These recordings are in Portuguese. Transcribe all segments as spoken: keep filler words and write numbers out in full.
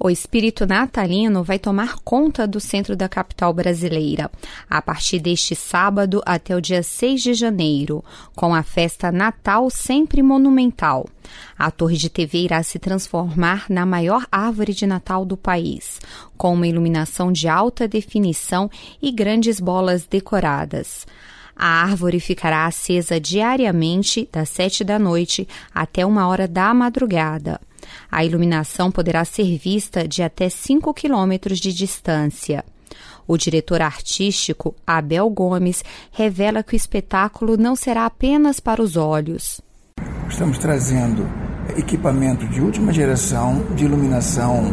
O espírito natalino vai tomar conta do centro da capital brasileira, a partir deste sábado até o dia seis de janeiro, com a festa Natal Sempre Monumental. A Torre de T V irá se transformar na maior árvore de Natal do país, com uma iluminação de alta definição e grandes bolas decoradas. A árvore ficará acesa diariamente das sete da noite até uma hora da madrugada. A iluminação poderá ser vista de até cinco quilômetros de distância. O diretor artístico, Abel Gomes, revela que o espetáculo não será apenas para os olhos. Estamos trazendo equipamento de última geração de iluminação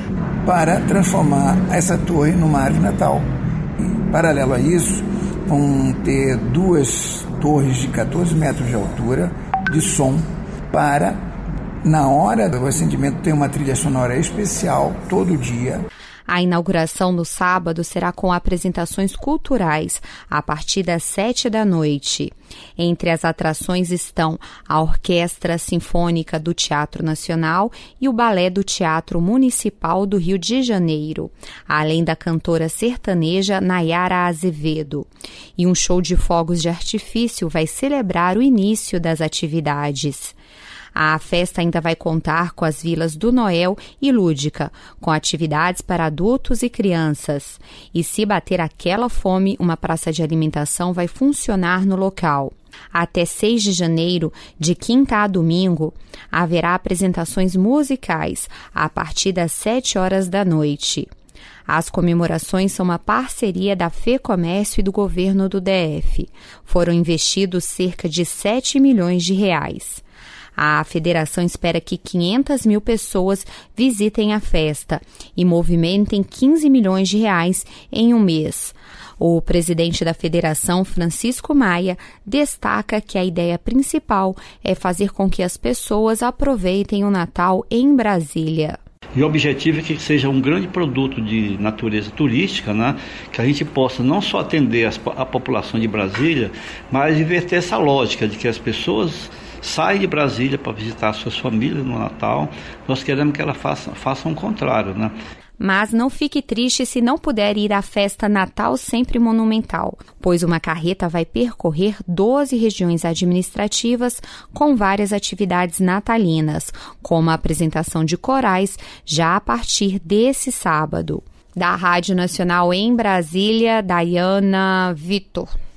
para transformar essa torre numa árvore de Natal. Em paralelo a isso, vão ter duas torres de quatorze metros de altura de som para, na hora do acendimento, ter uma trilha sonora especial todo dia. A inauguração no sábado será com apresentações culturais a partir das sete da noite. Entre as atrações estão a Orquestra Sinfônica do Teatro Nacional e o Balé do Teatro Municipal do Rio de Janeiro, além da cantora sertaneja Nayara Azevedo. E um show de fogos de artifício vai celebrar o início das atividades. A festa ainda vai contar com as vilas do Noel e Lúdica, com atividades para adultos e crianças. E se bater aquela fome, uma praça de alimentação vai funcionar no local. Até seis de janeiro, de quinta a domingo, haverá apresentações musicais a partir das sete horas da noite. As comemorações são uma parceria da FEComércio e do governo do D F. Foram investidos cerca de sete milhões de reais. A federação espera que quinhentas mil pessoas visitem a festa e movimentem quinze milhões de reais em um mês. O presidente da federação, Francisco Maia, destaca que a ideia principal é fazer com que as pessoas aproveitem o Natal em Brasília. E o objetivo é que seja um grande produto de natureza turística, né? Que a gente possa não só atender as, a população de Brasília, mas inverter essa lógica de que as pessoas saem de Brasília para visitar suas famílias no Natal. Nós queremos que ela faça, faça o contrário, né? Mas não fique triste se não puder ir à festa Natal Sempre Monumental, pois uma carreta vai percorrer doze regiões administrativas com várias atividades natalinas, como a apresentação de corais já a partir desse sábado. Da Rádio Nacional em Brasília, Daiana Vitor.